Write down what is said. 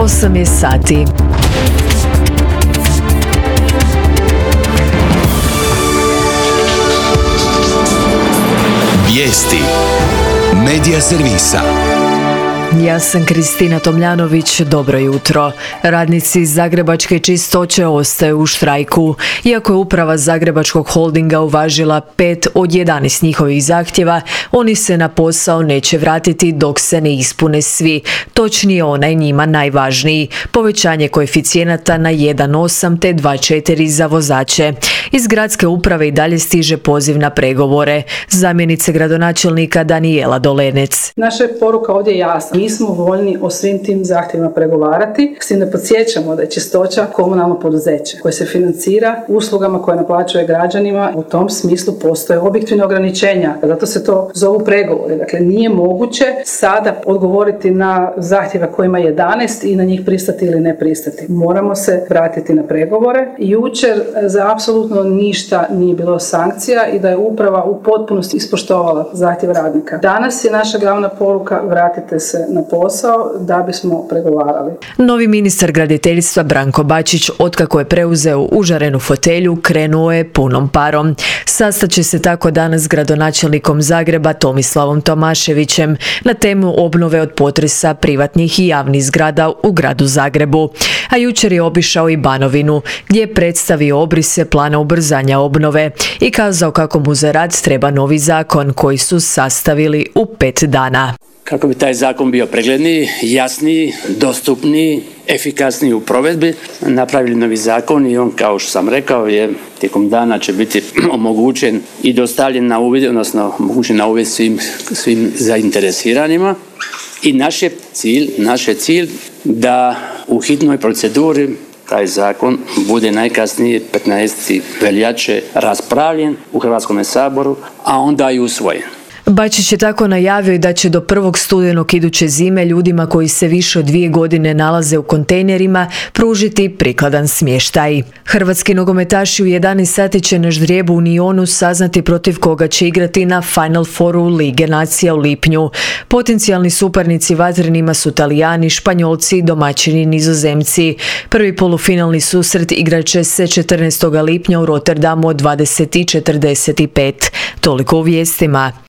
8 je sati. Vijesti Medija servisa. Ja sam Kristina Tomljanović, dobro jutro. Radnici iz Zagrebačke čistoće ostaju u štrajku. Iako je uprava Zagrebačkog holdinga uvažila 5 od 11 njihovih zahtjeva, oni se na posao neće vratiti dok se ne ispune svi. Točnije onaj njima najvažniji, povećanje koeficijenata na 1,8 te 2,4 za vozače. Iz gradske uprave i dalje stiže poziv na pregovore. Zamjenica gradonačelnika Danijela Dolenec. Naša je poruka ovdje jasna. Mi smo voljni o svim tim zahtjevima pregovarati, s tim da podsjećamo da je čistoća komunalno poduzeće koje se financira uslugama koje naplaćuje građanima. U tom smislu postoje objektivne ograničenja, zato se to zovu pregovori. Dakle, nije moguće sada odgovoriti na zahtjeva kojima je 11 i na njih pristati ili ne pristati. Moramo se vratiti na pregovore. Jučer za apsolutno ništa nije bilo sankcija i da je uprava u potpunosti ispoštovala zahtjev radnika. Danas je naša glavna poruka: vratite se na posao da bismo pregovarali. Novi ministar graditeljstva Branko Bačić, otkako je preuzeo užarenu fotelju, krenuo je punom parom. Sastaće se tako danas s gradonačelnikom Zagreba Tomislavom Tomaševićem na temu obnove od potresa privatnih i javnih zgrada u gradu Zagrebu. A jučer je obišao i Banovinu, gdje je predstavio obrise plana ubrzanja obnove i kazao kako mu za rad treba novi zakon koji su sastavili u 5 dana. Kako bi taj zakon bio pregledniji, jasniji, dostupniji, efikasniji u provedbi, napravili novi zakon i on, kao što sam rekao, je tijekom dana će biti omogućen i dostavljen na uvid, odnosno omogućen na uvid svim zainteresiranima. I naš je cilj da u hitnoj proceduri taj zakon bude najkasnije 15. veljače raspravljen u Hrvatskome saboru, a onda i usvojen. Bačić je tako najavio i da će do 1. studenog iduće zime ljudima koji se više od 2 godine nalaze u kontejnerima pružiti prikladan smještaj. Hrvatski nogometaši u 11 sati će na ždrijebu u Nionu saznati protiv koga će igrati na Final Fouru Lige nacija u lipnju. Potencijalni suparnici vatrenima su Talijani, Španjolci i domaćini Nizozemci. Prvi polufinalni susret igrat će se 14. lipnja u Rotterdamu od 20:45. Toliko u vijestima.